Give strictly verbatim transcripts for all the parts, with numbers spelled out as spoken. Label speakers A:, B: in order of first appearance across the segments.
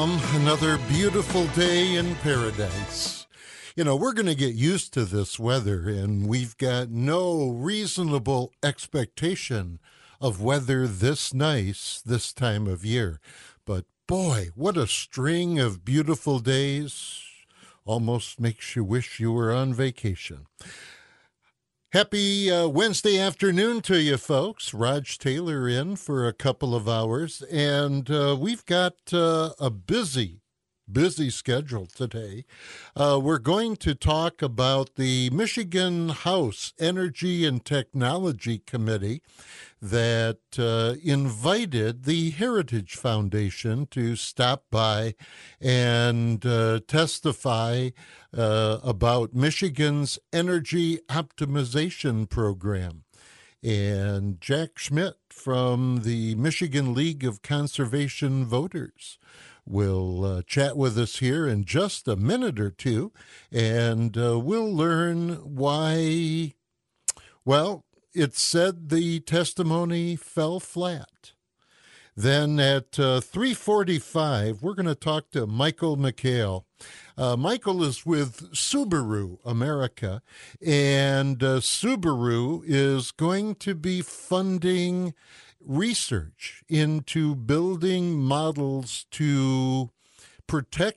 A: welcome. Another beautiful day in paradise. You know, we're going to get used to this weather, and we've got no reasonable expectation of weather this nice this time of year. But boy, what a string of beautiful days. Almost makes you wish you were on vacation. Happy uh, Wednesday afternoon to you, folks. Raj Taylor in for a couple of hours, and uh, we've got uh, a busy, busy schedule today. Uh, we're going to talk about the Michigan House Energy and Technology Committee that uh, invited the Heritage Foundation to stop by and uh, testify uh, about Michigan's energy optimization program. And Jack Schmidt from the Michigan League of Conservation Voters will uh, chat with us here in just a minute or two, and uh, we'll learn why, well, it said the testimony fell flat. Then at uh, three forty-five, we're going to talk to Michael McHale. Uh, Michael is with Subaru America, and uh, Subaru is going to be funding research into building models to protect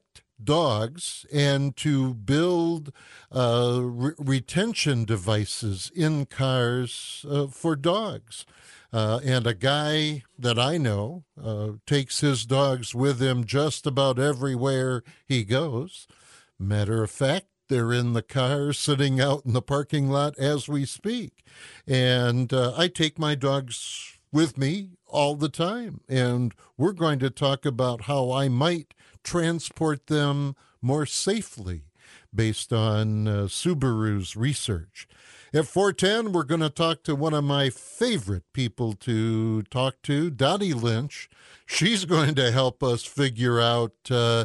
A: dogs and to build uh, re- retention devices in cars uh, for dogs. Uh, and a guy that I know uh, takes his dogs with him just about everywhere he goes. Matter of fact, they're in the car sitting out in the parking lot as we speak. And uh, I take my dogs with me all the time. And we're going to talk about how I might transport them more safely based on uh, Subaru's research. At four ten, we're going to talk to one of my favorite people to talk to, Dottie Lynch. She's going to help us figure out uh,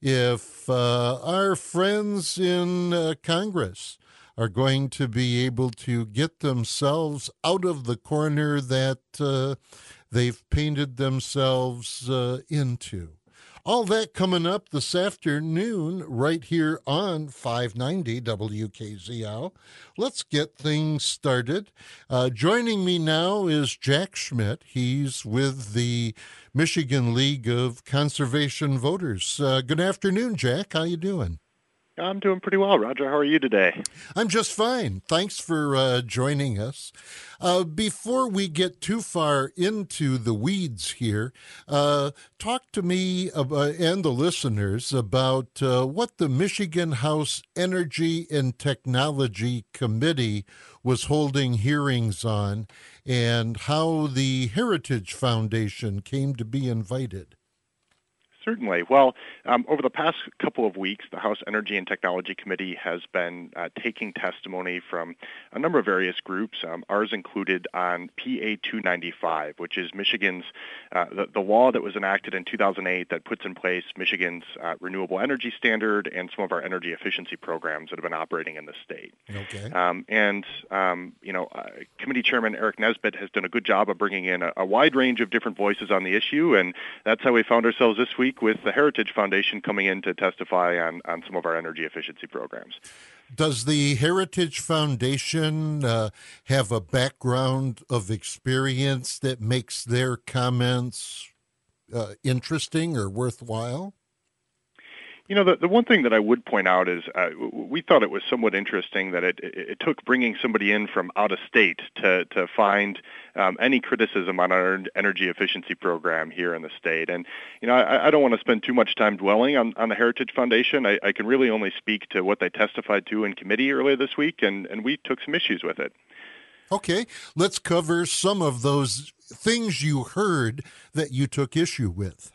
A: if uh, our friends in uh, Congress are going to be able to get themselves out of the corner that uh, they've painted themselves uh, into. All that coming up this afternoon right here on five ninety W K Z L. Let's get things started. Uh, joining me now is Jack Schmidt. He's with the Michigan League of Conservation Voters. Uh, good afternoon, Jack. How you doing?
B: I'm doing pretty well, Roger. How are you today?
A: I'm just fine. Thanks for uh, joining us. Uh, before we get too far into the weeds here, uh, talk to me about, and the listeners about uh, what the Michigan House Energy and Technology Committee was holding hearings on and how the Heritage Foundation came to be invited.
B: Certainly. Well, um, over the past couple of weeks, the House Energy and Technology Committee has been uh, taking testimony from a number of various groups, um, ours included on P A two ninety-five, which is Michigan's, uh, the, the law that was enacted in two thousand eight that puts in place Michigan's uh, renewable energy standard and some of our energy efficiency programs that have been operating in the state.
A: Okay.
B: Um, and, um, you know, uh, Committee Chairman Eric Nesbitt has done a good job of bringing in a, a wide range of different voices on the issue, and that's how we found ourselves this week with the Heritage Foundation coming in to testify on, on some of our energy efficiency programs.
A: Does the Heritage Foundation uh, have a background of experience that makes their comments uh, interesting or worthwhile?
B: You know, the, the one thing that I would point out is uh, we thought it was somewhat interesting that it, it, it took bringing somebody in from out of state to, to find um, any criticism on our energy efficiency program here in the state. And, you know, I, I don't want to spend too much time dwelling on, on the Heritage Foundation. I, I can really only speak to what they testified to in committee earlier this week, and, and we took some issues with it.
A: Okay, let's cover some of those things you heard that you took issue with.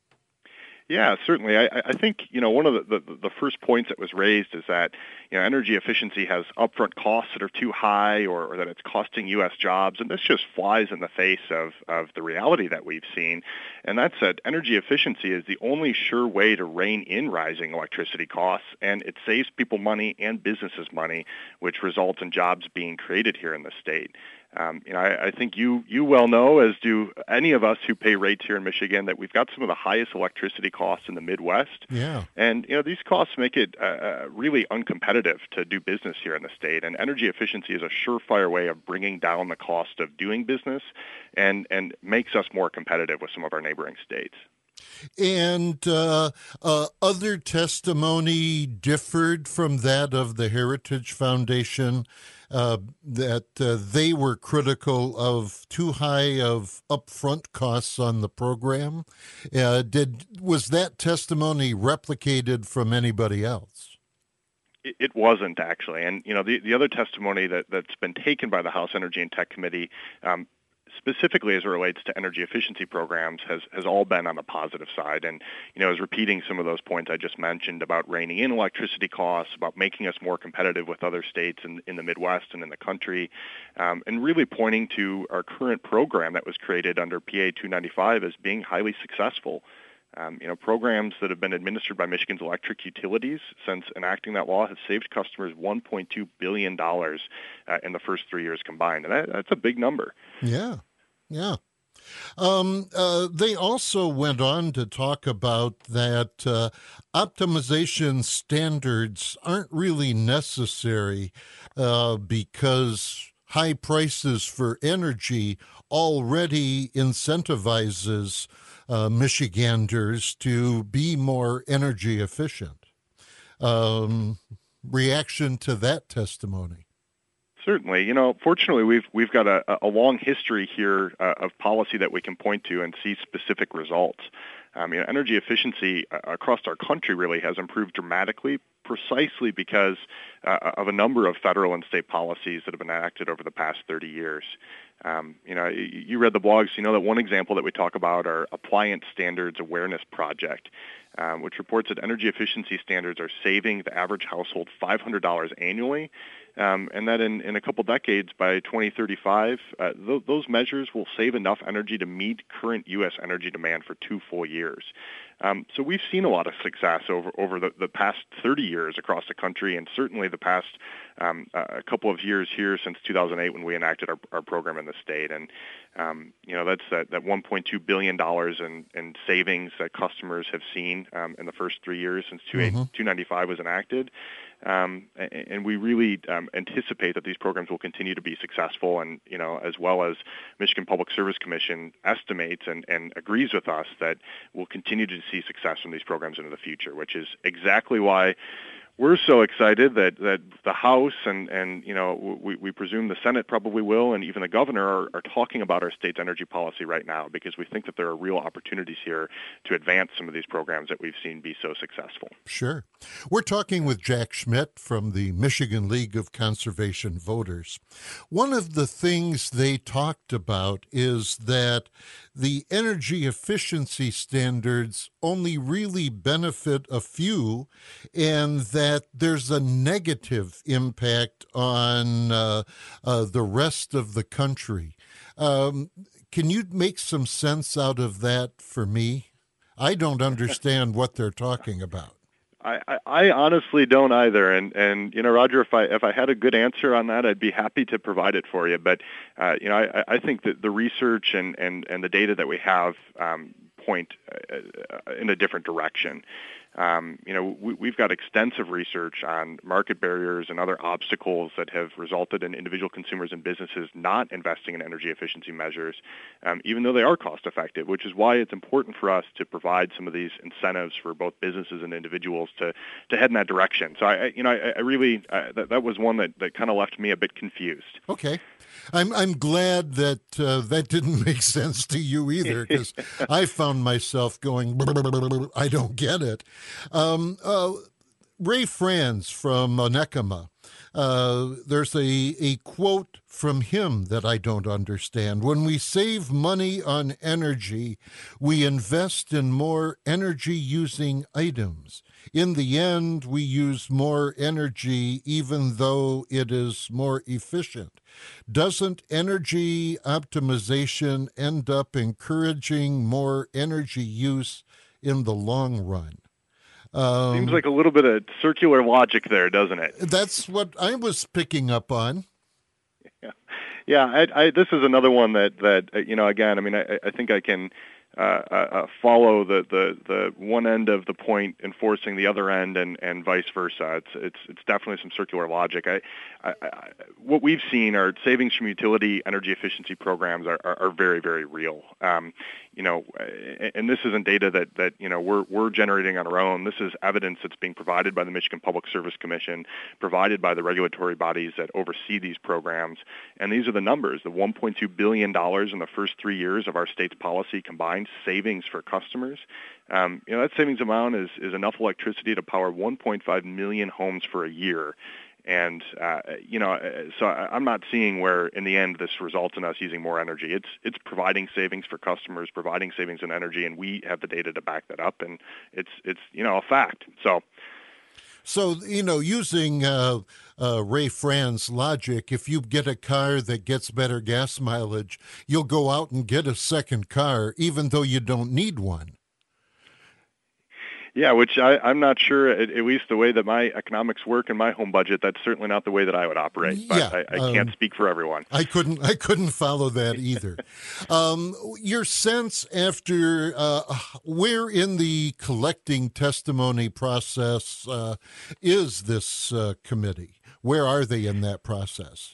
B: Yeah, certainly. I, I think, you know, one of the, the, the first points that was raised is that, you know, energy efficiency has upfront costs that are too high or, or that it's costing U S jobs. And this just flies in the face of, of the reality that we've seen. And that's that energy efficiency is the only sure way to rein in rising electricity costs. And it saves people money and businesses money, which results in jobs being created here in the state. Um, you know, I, I think you you well know, as do any of us who pay rates here in Michigan, that we've got some of the highest electricity costs in the Midwest.
A: Yeah.
B: And, you know, these costs make it uh, uh, really uncompetitive to do business here in the state. And energy efficiency is a surefire way of bringing down the cost of doing business and, and makes us more competitive with some of our neighboring states.
A: And uh, uh, other testimony differed from that of the Heritage Foundation, uh, that uh, they were critical of too high of upfront costs on the program. Uh, did was that testimony replicated from anybody else?
B: It wasn't, actually. And, you know, the, the other testimony that, that's been taken by the House Energy and Tech Committee, um, specifically as it relates to energy efficiency programs, has, has all been on the positive side. And, you know, is repeating some of those points I just mentioned about reining in electricity costs, about making us more competitive with other states in, in the Midwest and in the country, um, and really pointing to our current program that was created under P A two ninety-five as being highly successful. Um, you know, programs that have been administered by Michigan's electric utilities since enacting that law have saved customers one point two billion dollars uh, in the first three years combined. And that, that's a big number.
A: Yeah, yeah. Um, uh, they also went on to talk about that uh, optimization standards aren't really necessary uh, because high prices for energy already incentivizes uh, Michiganders to be more energy efficient. Um, reaction to that testimony?
B: Certainly. You know, fortunately, we've we've got a, a long history here uh, of policy that we can point to and see specific results. Um, you know, energy efficiency uh, across our country really has improved dramatically, precisely because uh, of a number of federal and state policies that have been enacted over the past thirty years. Um, you know, you read the blogs. You know that one example that we talk about are Appliance Standards Awareness Project, um, which reports that energy efficiency standards are saving the average household five hundred dollars annually. Um, and that in, in a couple decades, by twenty thirty-five, uh, th- those measures will save enough energy to meet current U S energy demand for two full years. Um, so we've seen a lot of success over, over the, the past thirty years across the country, and certainly the past um, uh, a couple of years here since two thousand eight when we enacted our, our program in the state. And, um, you know, that's that, that one point two billion dollars in, in savings that customers have seen um, in the first three years since mm-hmm. two ninety-five was enacted. Um, and we really um, anticipate that these programs will continue to be successful, and, you know, as well as Michigan Public Service Commission estimates and, and agrees with us that we'll continue to see success from these programs into the future, which is exactly why we're so excited that, that the House and, and you know, we, we presume the Senate probably will, and even the governor are, are talking about our state's energy policy right now, because we think that there are real opportunities here to advance some of these programs that we've seen be so successful.
A: Sure. We're talking with Jack Schmidt from the Michigan League of Conservation Voters. One of the things they talked about is that the energy efficiency standards only really benefit a few, and that there's a negative impact on uh, uh, the rest of the country. Um, can you make some sense out of that for me? I don't understand what they're talking about.
B: I, I, I honestly don't either, and and you know, Roger, if I if I had a good answer on that, I'd be happy to provide it for you. But uh, you know, I, I think that the research and, and, and the data that we have um, point uh, in a different direction. Um, you know, we, we've got extensive research on market barriers and other obstacles that have resulted in individual consumers and businesses not investing in energy efficiency measures, um, even though they are cost effective, which is why it's important for us to provide some of these incentives for both businesses and individuals to, to head in that direction. So, I, you know, I, I really, uh, that, that was one that, that kind of left me a bit confused.
A: Okay. I'm I'm glad that uh, that didn't make sense to you either, because I found myself going, I don't get it. Um, uh, Ray Franz from Onekama, uh, there's a, a quote from him that I don't understand. When we save money on energy, we invest in more energy-using items. In the end, we use more energy even though it is more efficient. Doesn't energy optimization end up encouraging more energy use in the long run? Um,
B: Seems like a little bit of circular logic there, doesn't it?
A: That's what I was picking up on.
B: Yeah. Yeah, I, I, this is another one that, that you know, again, I mean, I, I think I can uh, uh, follow the, the, the one end of the point enforcing the other end, and, and vice versa. It's it's it's definitely some circular logic. I, I, I, what we've seen are savings from utility energy efficiency programs are, are, are very, very real. Um, you know, and this isn't data that, that you know we're we're generating on our own. This is evidence that's being provided by the Michigan Public Service Commission, provided by the regulatory bodies that oversee these programs. And these are the numbers: the one point two billion dollars in the first three years of our state's policy combined savings for customers. Um, you know, that savings amount is is enough electricity to power one point five million homes for a year. And, uh, you know, so I'm not seeing where, in the end, this results in us using more energy. It's it's providing savings for customers, providing savings in energy, and we have the data to back that up, and it's, it's you know, a fact. So,
A: so you know, using uh, uh, Ray Fran's logic, if you get a car that gets better gas mileage, you'll go out and get a second car, even though you don't need one.
B: Yeah, which I, I'm not sure, at, at least the way that my economics work in my home budget, that's certainly not the way that I would operate. But
A: yeah,
B: I, I can't um, speak for everyone.
A: I couldn't I couldn't follow that either. um, your sense after, uh, where in the collecting testimony process uh, is this uh, committee? Where are they in that process?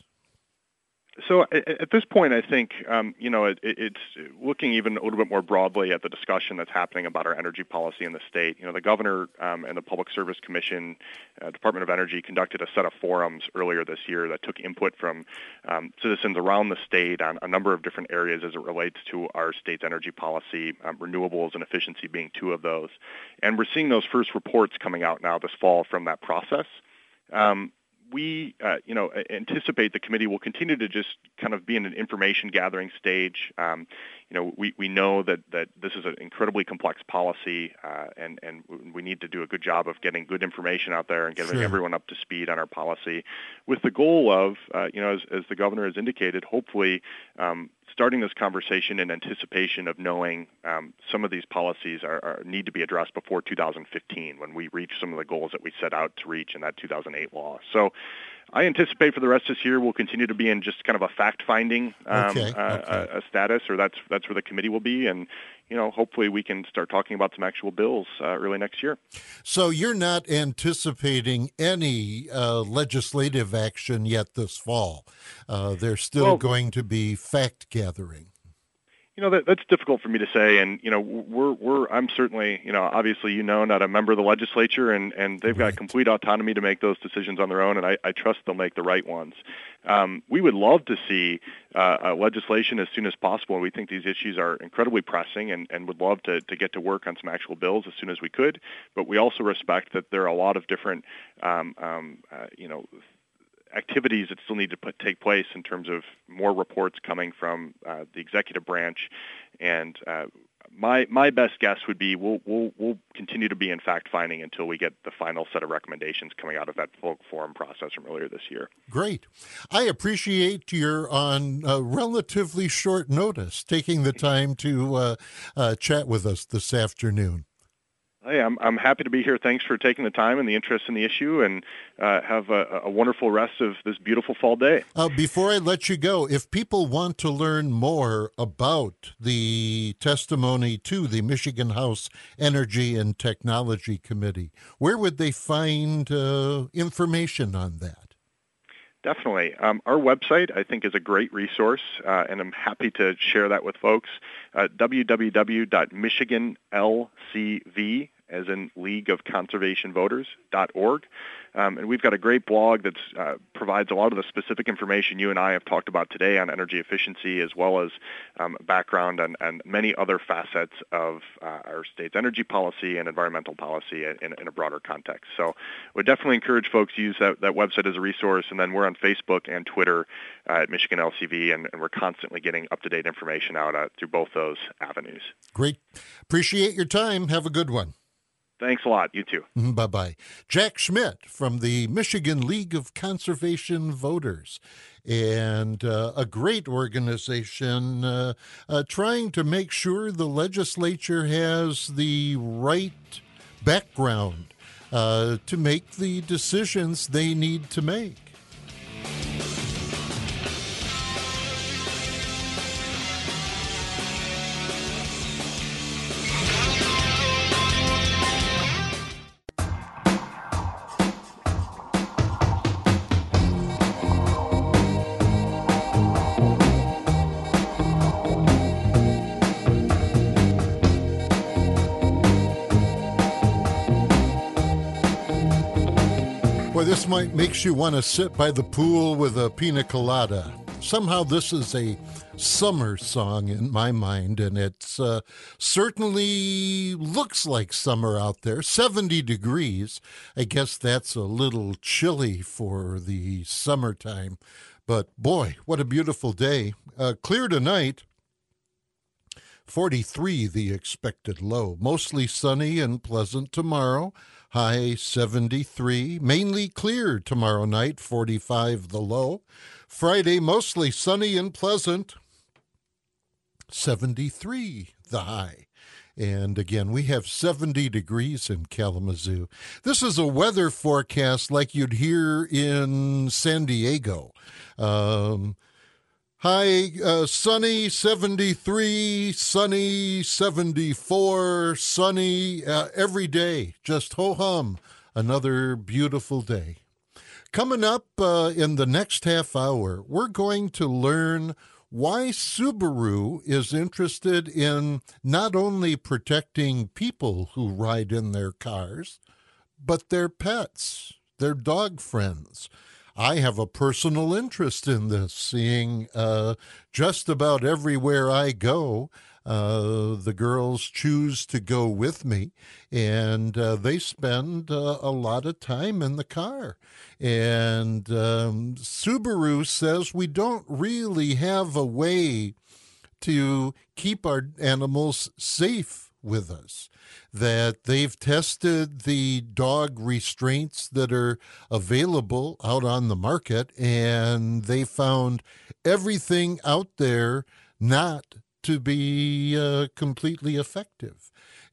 B: So at this point, I think, um, you know, it, it's looking even a little bit more broadly at the discussion that's happening about our energy policy in the state. You know, the governor um, and the Public Service Commission, uh, Department of Energy, conducted a set of forums earlier this year that took input from um, citizens around the state on a number of different areas as it relates to our state's energy policy, um, renewables and efficiency being two of those. And we're seeing those first reports coming out now this fall from that process. Um, We, uh, you know, anticipate the committee will continue to just kind of be in an information gathering stage. Um, you know, we, we know that, that this is an incredibly complex policy, uh, and, and we need to do a good job of getting good information out there and getting
A: Sure.
B: everyone up to speed on our policy, with the goal of, uh, you know, as, as the governor has indicated, hopefully um, starting this conversation in anticipation of knowing um, some of these policies are, are need to be addressed before two thousand fifteen, when we reach some of the goals that we set out to reach in that two thousand eight law. So I anticipate for the rest of this year we'll continue to be in just kind of a fact-finding um,
A: okay,
B: uh,
A: okay.
B: A, a status, or that's that's where the committee will be, and you know, hopefully we can start talking about some actual bills uh, early next year.
A: So you're not anticipating any uh, legislative action yet this fall. Uh, there's still
B: well,
A: going to be fact gathering.
B: You know, that, that's difficult for me to say, and you know, we're we're I'm certainly, you know, obviously, you know, not a member of the legislature, and, and they've
A: Right.
B: got complete autonomy to make those decisions on their own, and I, I trust they'll make the right ones. Um, we would love to see uh, uh, legislation as soon as possible. We think these issues are incredibly pressing, and, and would love to, to get to work on some actual bills as soon as we could. But we also respect that there are a lot of different, um, um, uh, you know, activities that still need to put, take place in terms of more reports coming from uh, the executive branch, and uh, my my best guess would be we'll we'll we'll continue to be in fact finding until we get the final set of recommendations coming out of that full forum process from earlier this year.
A: Great. I appreciate your on uh, relatively short notice taking the time to uh, uh, chat with us this afternoon.
B: Hey, I'm I'm happy to be here. Thanks for taking the time and the interest in the issue, and uh, have a, a wonderful rest of this beautiful fall day.
A: Uh, before I let you go, if people want to learn more about the testimony to the Michigan House Energy and Technology Committee, where would they find uh, information on that?
B: Definitely. Um, our website, I think, is a great resource, uh, and I'm happy to share that with folks. Uh, w w w dot michigan l c v, as in League of Conservation Voters, dot org. Um, and we've got a great blog that uh, provides a lot of the specific information you and I have talked about today on energy efficiency, as well as um, background on, on many other facets of uh, our state's energy policy and environmental policy in, in a broader context. So we definitely encourage folks to use that, that website as a resource. And then we're on Facebook and Twitter uh, at Michigan L C V, and, and we're constantly getting up-to-date information out uh, through both those avenues.
A: Great. Appreciate your time. Have a good one.
B: Thanks a lot. You too.
A: Bye-bye. Jack Schmidt from the Michigan League of Conservation Voters, and uh, a great organization uh, uh, trying to make sure the legislature has the right background uh, to make the decisions they need to make. Boy, this might makes you want to sit by the pool with a pina colada. Somehow this is a summer song in my mind, and it's uh, certainly looks like summer out there. seventy degrees. I guess that's a little chilly for the summertime. But boy, what a beautiful day. Uh, clear tonight. forty-three the expected low. Mostly sunny and pleasant tomorrow. High seventy-three. Mainly clear tomorrow night. forty-five the low. Friday mostly sunny and pleasant. seventy-three the high. And again, we have seventy degrees in Kalamazoo. This is a weather forecast like you'd hear in San Diego. Um, high uh, sunny seventy-three, sunny seventy-four, sunny uh, every day. Just ho-hum, another beautiful day. Coming up uh, in the next half hour, we're going to learn why Subaru is interested in not only protecting people who ride in their cars, but their pets, their dog friends. I have a personal interest in this, seeing uh, just about everywhere I go, uh, the girls choose to go with me, and uh, they spend uh, a lot of time in the car. And um, Subaru says we don't really have a way to keep our animals safe with us, that they've tested the dog restraints that are available out on the market, and they found everything out there not to be uh, completely effective.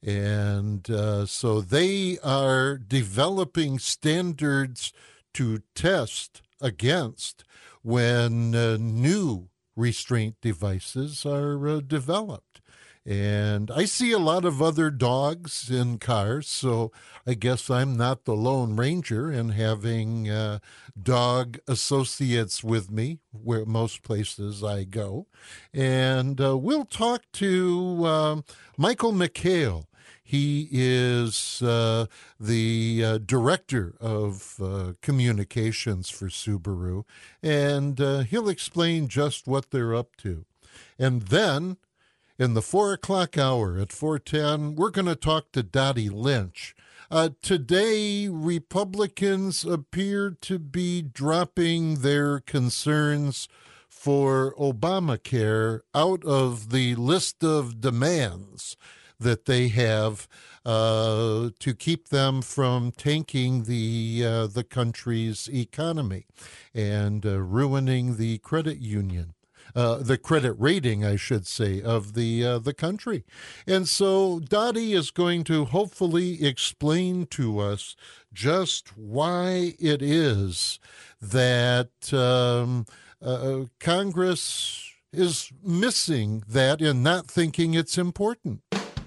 A: And uh, so they are developing standards to test against when uh, new restraint devices are uh, developed. And I see a lot of other dogs in cars, so I guess I'm not the Lone Ranger in having uh, dog associates with me where most places I go. And uh, we'll talk to uh, Michael McHale. He is uh, the uh, director of uh, communications for Subaru, and uh, he'll explain just what they're up to. And then in the four o'clock hour at four ten, we're going to talk to Dottie Lynch. Uh, today, Republicans appear to be dropping their concerns for Obamacare out of the list of demands that they have uh, to keep them from tanking the uh, the country's economy and uh, ruining the credit union. Uh, the credit rating, I should say, of the uh, the country. And so Dottie is going to hopefully explain to us just why it is that um, uh, Congress is missing that and not thinking it's important.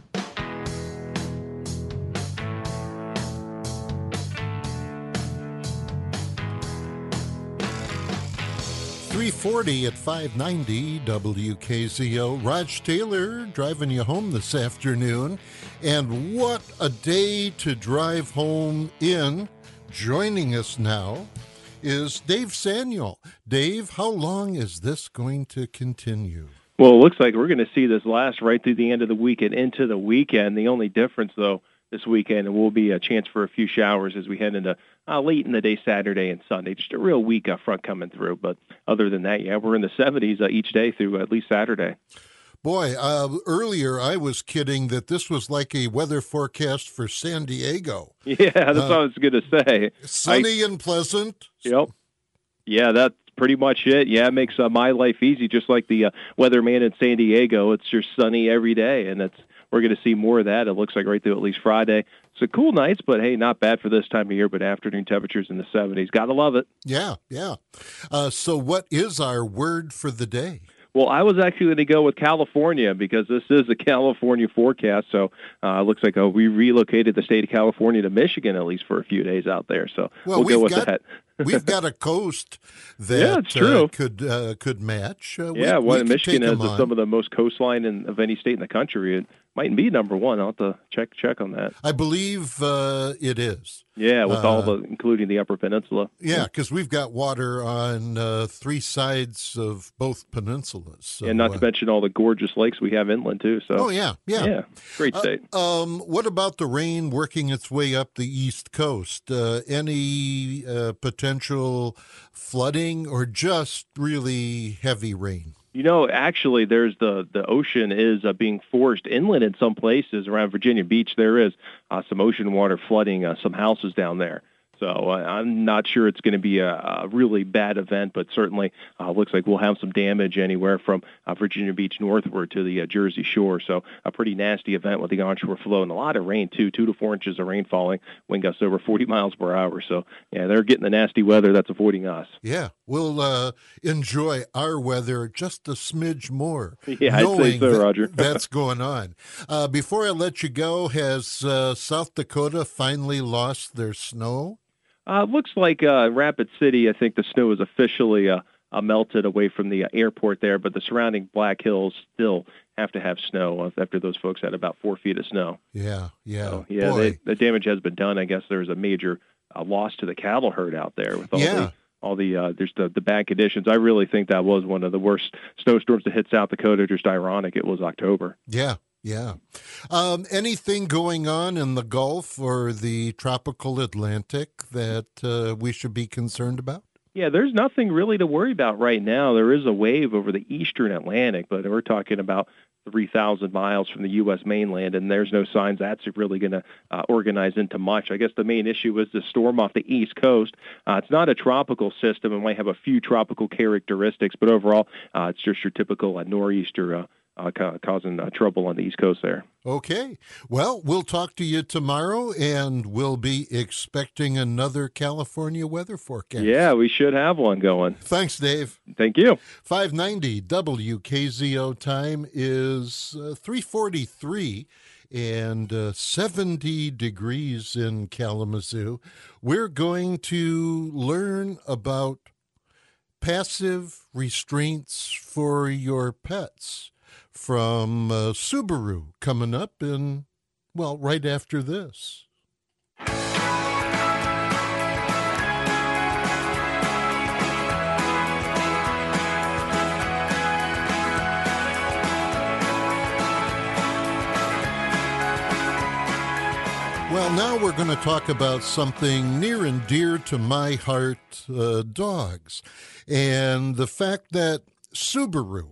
A: three forty at five ninety W K Z O. Raj Taylor driving you home this afternoon. And what a day to drive home in. Joining us now is Dave Samuel. Dave, how long is this going to continue?
C: Well, it looks like we're going to see this last right through the end of the week and into the weekend. The only difference, though, this weekend will be a chance for a few showers as we head into uh, late in the day Saturday and Sunday. Just a real weak uh, front coming through. But other than that, yeah, we're in the seventies uh, each day through at least Saturday.
A: Boy, uh, earlier I was kidding that this was like a weather forecast for San Diego.
C: Yeah, that's uh, what I was going to say.
A: Sunny
C: I,
A: and pleasant.
C: Yep. Yeah, that's pretty much it. Yeah, it makes uh, my life easy, just like the uh, weatherman in San Diego. It's just sunny every day, and that's we're going to see more of that. It looks like right through at least Friday. So cool nights, but hey, not bad for this time of year, but afternoon temperatures in the seventies. Got to love it.
A: Yeah, yeah. Uh, so what is our word for the day?
C: Well, I was actually going to go with California because this is a California forecast. So uh, it looks like uh, we relocated the state of California to Michigan at least for a few days out there. So
A: well,
C: we'll go with
A: got,
C: that.
A: We've got a coast that
C: yeah, it's true.
A: Uh, could uh, could match. Uh, we,
C: yeah, well,
A: we
C: Michigan has
A: on.
C: some of the most coastline in, of any state in the country. It might be number one. I'll have to check check on that.
A: I believe uh, it is.
C: Yeah, with
A: uh,
C: all the, including the Upper Peninsula.
A: Yeah, because we've got water on uh, three sides of both peninsulas. So,
C: and not to
A: uh,
C: mention all the gorgeous lakes we have inland, too. So.
A: Oh, yeah, yeah.
C: Yeah, great state.
A: Uh, um, what about the rain working its way up the East Coast? Uh, any uh, potential flooding or just really heavy rain?
C: You know, actually, there's the, the ocean is uh, being forced inland in some places around Virginia Beach. There is uh, some ocean water flooding uh, some houses down there. So uh, I'm not sure it's going to be a, a really bad event, but certainly uh, looks like we'll have some damage anywhere from uh, Virginia Beach northward to the uh, Jersey Shore. So a pretty nasty event with the onshore flow and a lot of rain, too, two to four inches of rain falling, wind gusts over forty miles per hour. So, yeah, they're getting the nasty weather that's avoiding us.
A: Yeah, we'll uh, enjoy our weather just a smidge more.
C: Yeah, I'd say so,
A: that,
C: Roger.
A: that's going on. Uh, before I let you go, has uh, South Dakota finally lost their snow?
C: Uh, it looks like uh, Rapid City, I think the snow is officially uh, uh, melted away from the uh, airport there, but the surrounding Black Hills still have to have snow after those folks had about four feet of snow.
A: Yeah, yeah.
C: So, yeah, they, the damage has been done. I guess there's a major uh, loss to the cattle herd out there with all
A: yeah.
C: the all the uh, there's the, the bad conditions. I really think that was one of the worst snowstorms to hit South Dakota. Just ironic it was October.
A: Yeah. Yeah. Um, anything going on in the Gulf or the tropical Atlantic that uh, we should be concerned about?
C: Yeah, there's nothing really to worry about right now. There is a wave over the eastern Atlantic, but we're talking about three thousand miles from the U S mainland, and there's no signs that's really going to uh, organize into much. I guess the main issue is the storm off the East Coast. Uh, it's not a tropical system. It might have a few tropical characteristics, but overall, uh, it's just your typical uh, nor'easter uh, Uh, ca- causing uh, trouble on the East Coast there.
A: Okay. Well, we'll talk to you tomorrow, and we'll be expecting another California weather forecast.
C: Yeah, we should have one going.
A: Thanks, Dave.
C: Thank you.
A: five ninety W K Z O time is uh, three forty-three and uh, seventy degrees in Kalamazoo. We're going to learn about passive restraints for your pets from uh, Subaru coming up in, well, right after this. Well, now we're going to talk about something near and dear to my heart, uh, dogs, and the fact that Subaru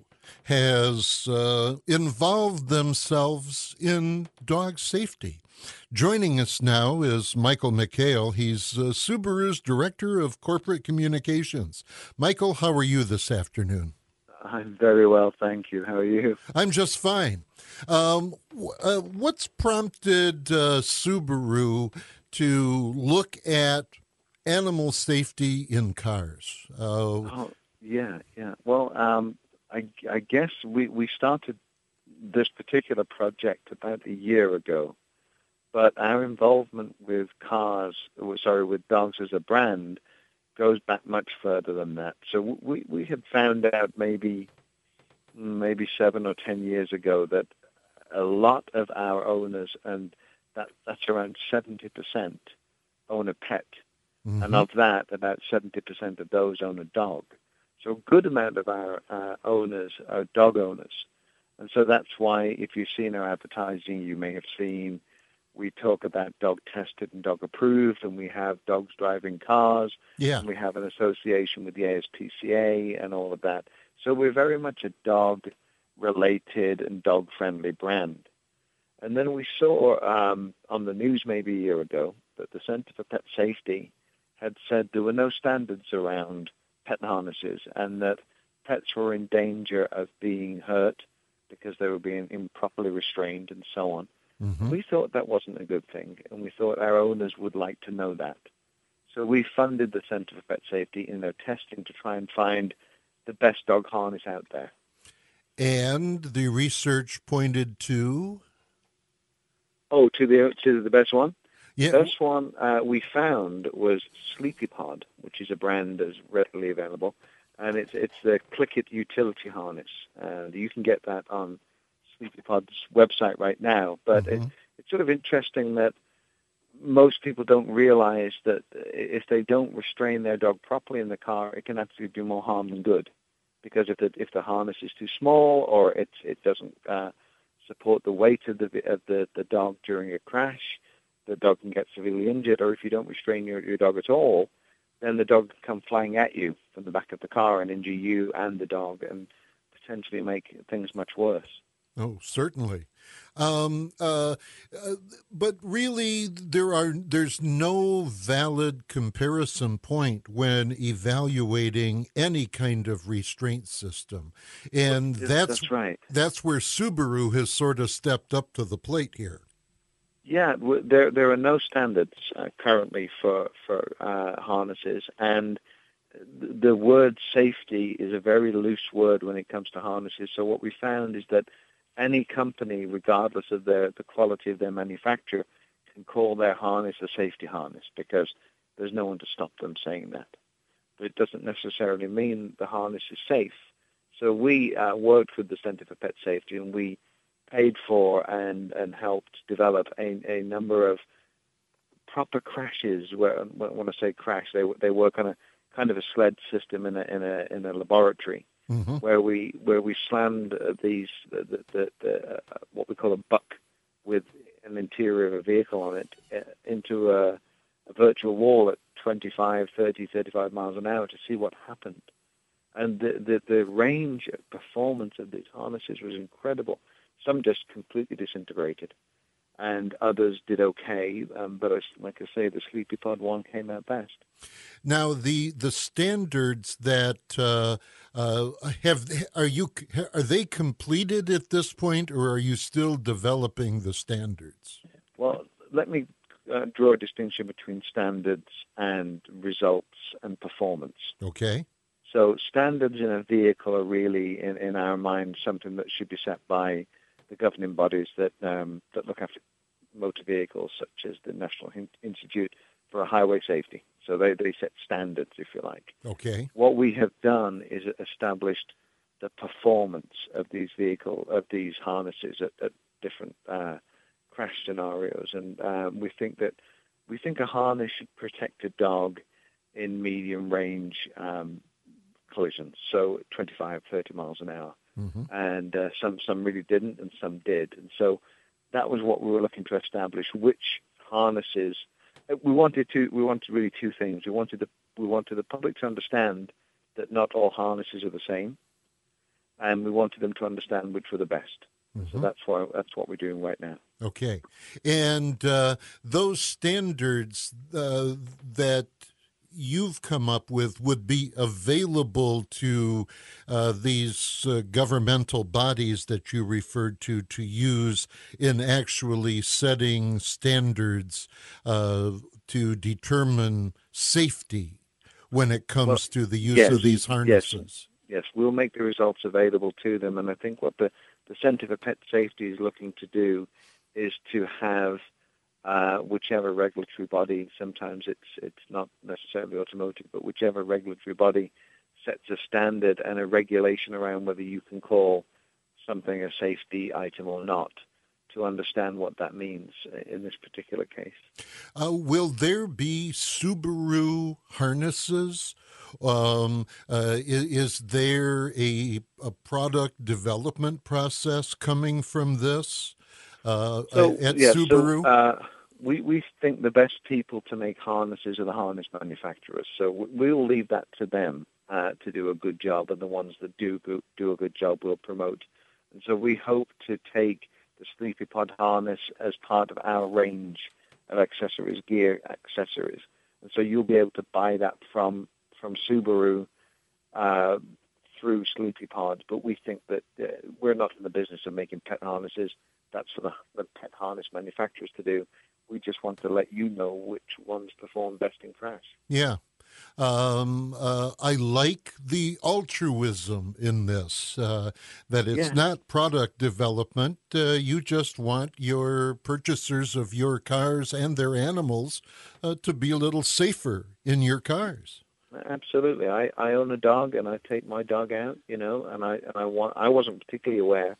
A: has uh, involved themselves in dog safety. Joining us now is Michael McHale. He's uh, Subaru's Director of Corporate Communications. Michael, how are you this afternoon?
D: I'm very well, thank you. How are you?
A: I'm just fine. Um, uh, what's prompted uh, Subaru to look at animal safety in cars? Uh,
D: oh, yeah, yeah. Well, um, I, I guess we, we started this particular project about a year ago, but our involvement with cars, sorry, with dogs as a brand, goes back much further than that. So we, we had found out maybe maybe seven or ten years ago that a lot of our owners, and that that's around seventy percent, own a pet. Mm-hmm. And of that, about seventy percent of those own a dog. So a good amount of our uh, owners are dog owners. And so that's why, if you've seen our advertising, you may have seen we talk about dog tested and dog approved, and we have dogs driving cars.
A: Yeah.
D: And we have an association with the A S P C A and all of that. So we're very much a dog-related and dog-friendly brand. And then we saw um, on the news maybe a year ago that the Center for Pet Safety had said there were no standards around pet harnesses and that pets were in danger of being hurt because they were being improperly restrained and so on. Mm-hmm. We thought that wasn't a good thing, and we thought our owners would like to know that. So we funded the Center for Pet Safety in their testing to try and find the best dog harness out there.
A: And the research pointed to?
D: Oh, to the to the best one?
A: Yeah.
D: The best one uh, we found was SleepyPod, which is a brand that's readily available. And it's it's the Click It utility harness. And you can get that on SleepyPod's website right now. But
A: Mm-hmm.
D: it, it's sort of interesting that most people don't realize that if they don't restrain their dog properly in the car, it can actually do more harm than good. Because if the if the harness is too small, or it it doesn't uh, support the weight of the of the, the dog during a crash, the dog can get severely injured. Or if you don't restrain your, your dog at all, then the dog can come flying at you from the back of the car and injure you and the dog, and potentially make things much worse.
A: Oh, certainly. Um, uh, uh, but really, there are there's no valid comparison point when evaluating any kind of restraint system, and
D: Yes,
A: that's
D: that's right.
A: that's where Subaru has sort of stepped up to the plate here.
D: Yeah, w- there there are no standards uh, currently for for uh, harnesses, and th- the word safety is a very loose word when it comes to harnesses. So what we found is that any company, regardless of their the quality of their manufacture, can call their harness a safety harness because there's no one to stop them saying that. But it doesn't necessarily mean the harness is safe. So we uh, worked with the Center for Pet Safety, and we paid for and, and helped develop a, a number of proper crashes. Where when I say crash, they they work on a kind of a sled system in a in a in a laboratory.
A: Mm-hmm.
D: Where we where we slammed uh, these the, the, the, the uh, what we call a buck with an interior of a vehicle on it uh, into a, a virtual wall at twenty-five, thirty, thirty-five miles an hour to see what happened. And the, the the range of performance of these harnesses was incredible. Some just completely disintegrated, and others did okay. Um, but as, like I say, the SleepyPod one came out best.
A: Now, the the standards that uh, uh, have are you are they completed at this point, or are you still developing the standards?
D: Well, let me uh, draw a distinction between standards and results and performance.
A: Okay.
D: So standards in a vehicle are really, in, in our mind, something that should be set by the governing bodies that um, that look after motor vehicles, such as the National Institute for Highway Safety. So they, they set standards, if you like.
A: Okay.
D: What we have done is established the performance of these vehicle of these harnesses at, at different uh, crash scenarios, and um, we think that we think a harness should protect a dog in medium range um, collisions, so twenty-five, thirty miles an hour,
A: Mm-hmm.
D: and uh, some some really didn't, and some did, and so that was what we were looking to establish. Which harnesses we wanted to we wanted really two things. We wanted the we wanted the public to understand that not all harnesses are the same, and we wanted them to understand which were the best.
A: Mm-hmm.
D: So that's why that's what we're doing right now.
A: Okay, and uh, those standards uh, that you've come up with would be available to uh, these uh, governmental bodies that you referred to to use in actually setting standards uh, to determine safety when it comes
D: Well,
A: to the use
D: yes,
A: of these harnesses.
D: Yes, we'll make the results available to them, and I think what the, the Center for Pet Safety is looking to do is to have uh, whichever regulatory body, sometimes it's it's not necessarily automotive, but whichever regulatory body sets a standard and a regulation around whether you can call something a safety item or not, to understand what that means in this particular case.
A: Uh, will there be Subaru harnesses? Um, uh, is, is there a, a product development process coming from this uh,
D: So,
A: at
D: yeah,
A: Subaru?
D: So, uh, we, we think the best people to make harnesses are the harness manufacturers. So we'll leave that to them uh, to do a good job, and the ones that do go, do a good job we'll promote. And so we hope to take the SleepyPod harness as part of our range of accessories, gear accessories. And so you'll be able to buy that from from Subaru uh, through SleepyPod. But we think that uh, we're not in the business of making pet harnesses. That's for the, the pet harness manufacturers to do. We just want to let you know which ones perform best in crash.
A: Yeah. Um, uh, I like the altruism in this, uh, that it's
D: Yeah.
A: not product development. Uh, you just want your purchasers of your cars and their animals uh, to be a little safer in your cars.
D: Absolutely. I, I own a dog, and I take my dog out, you know, and I and I want I wasn't particularly aware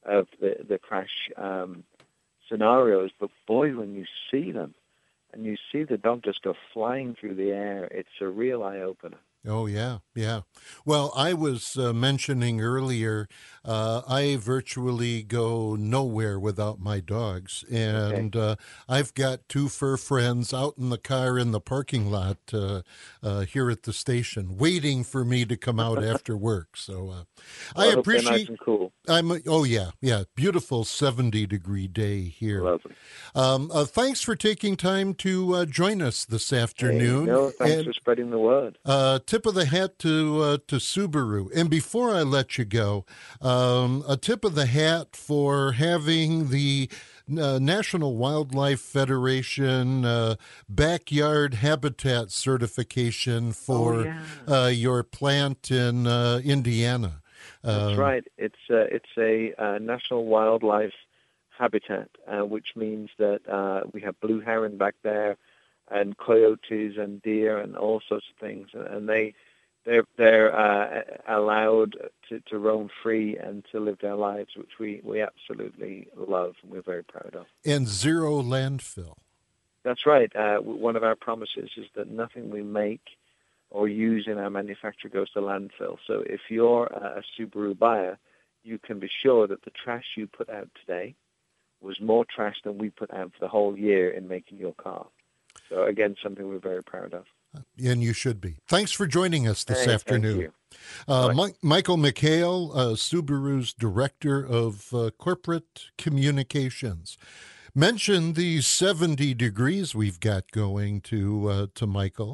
D: of the, the crash um, scenarios. But boy, when you see them and you see the dog just go flying through the air, it's a real eye-opener.
A: Oh, yeah, yeah. Well, I was uh, mentioning earlier, uh, I virtually go nowhere without my dogs. And okay. uh, I've got two fur friends out in the car in the parking lot uh, uh, here at the station waiting for me to come out after work. So uh,
D: well,
A: I appreciate
D: nice and cool.
A: I'm oh, yeah, yeah. Beautiful seventy degree day here.
D: Lovely.
A: Um, uh, thanks for taking time to uh, join us this afternoon.
D: Hey, no, thanks and, for spreading the word.
A: Uh, tip of the hat to uh, to Subaru. And before I let you go, um, a tip of the hat for having the uh, National Wildlife Federation uh, backyard habitat certification for
D: oh, yeah.
A: uh, your plant in uh, Indiana.
D: That's
A: um,
D: right. It's uh, it's a uh, National Wildlife Habitat, uh, which means that uh, we have blue heron back there, and coyotes and deer and all sorts of things, and they they're they're uh, allowed to, to roam free and to live their lives, which we, we absolutely love and we're very proud of.
A: And zero landfill.
D: That's right. Uh, one of our promises is that nothing we make or use in our manufacture goes to landfill. So if you're a Subaru buyer, you can be sure that the trash you put out today was more trash than we put out for the whole year in making your car. So again, something we're very proud of.
A: And you should be. Thanks for joining us this
D: hey,
A: afternoon.
D: Thank you.
A: Uh, Mi- Michael McHale, uh, Subaru's Director of uh, Corporate Communications. Mentioned the seventy degrees we've got going to uh, to Michael,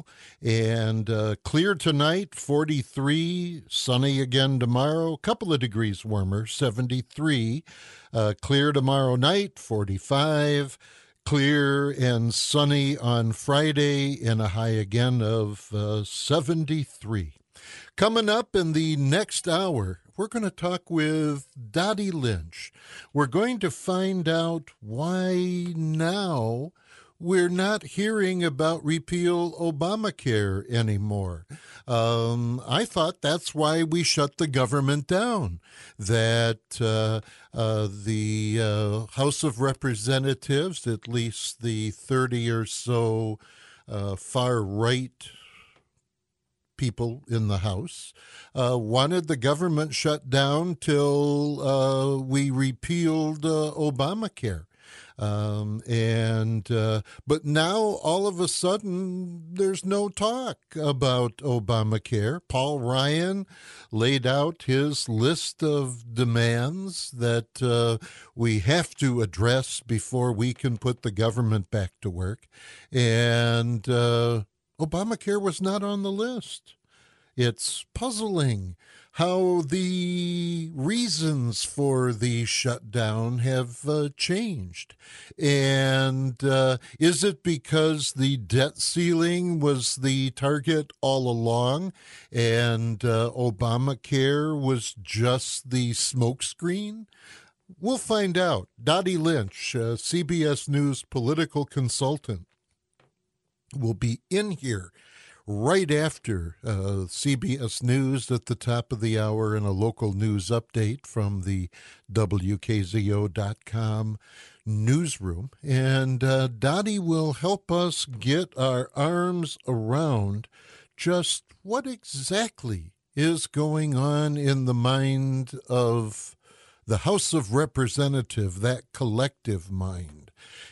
A: and uh, clear tonight, forty-three, sunny again tomorrow, a couple of degrees warmer, seventy-three, uh, clear tomorrow night, forty-five, clear and sunny on Friday, and a high again of uh, seventy-three. Coming up in the next hour, we're going to talk with Dottie Lynch. We're going to find out why now we're not hearing about repeal Obamacare anymore. Um, I thought that's why we shut the government down, that uh, uh, the uh, House of Representatives, at least the thirty or so uh, far-right people in the House, uh, wanted the government shut down till uh, we repealed uh, Obamacare. Um, and uh, but now all of a sudden there's no talk about Obamacare. Paul Ryan laid out his list of demands that uh, we have to address before we can put the government back to work. And uh, Obamacare was not on the list. It's puzzling how the reasons for the shutdown have uh, changed. And uh, is it because the debt ceiling was the target all along and uh, Obamacare was just the smokescreen? We'll find out. Dottie Lynch, uh, C B S News political consultant, will be in here right after uh, C B S News at the top of the hour and a local news update from the W K Z O dot com newsroom. And uh, Dottie will help us get our arms around just what exactly is going on in the mind of the House of Representatives, that collective mind.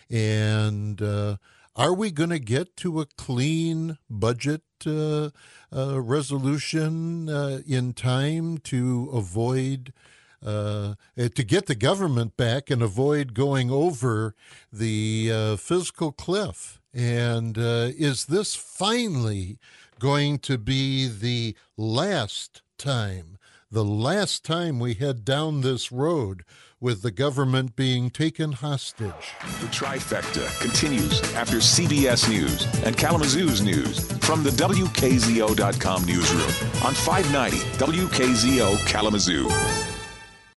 A: And uh, are we going to get to a clean budget uh, uh, resolution uh, in time to avoid, uh, to get the government back and avoid going over the uh, fiscal cliff? And uh, is this finally going to be the last time, the last time we head down this road with the government being taken hostage?
E: The Trifecta continues after C B S News and Kalamazoo's News from the W K Z O dot com newsroom on five ninety W K Z O Kalamazoo.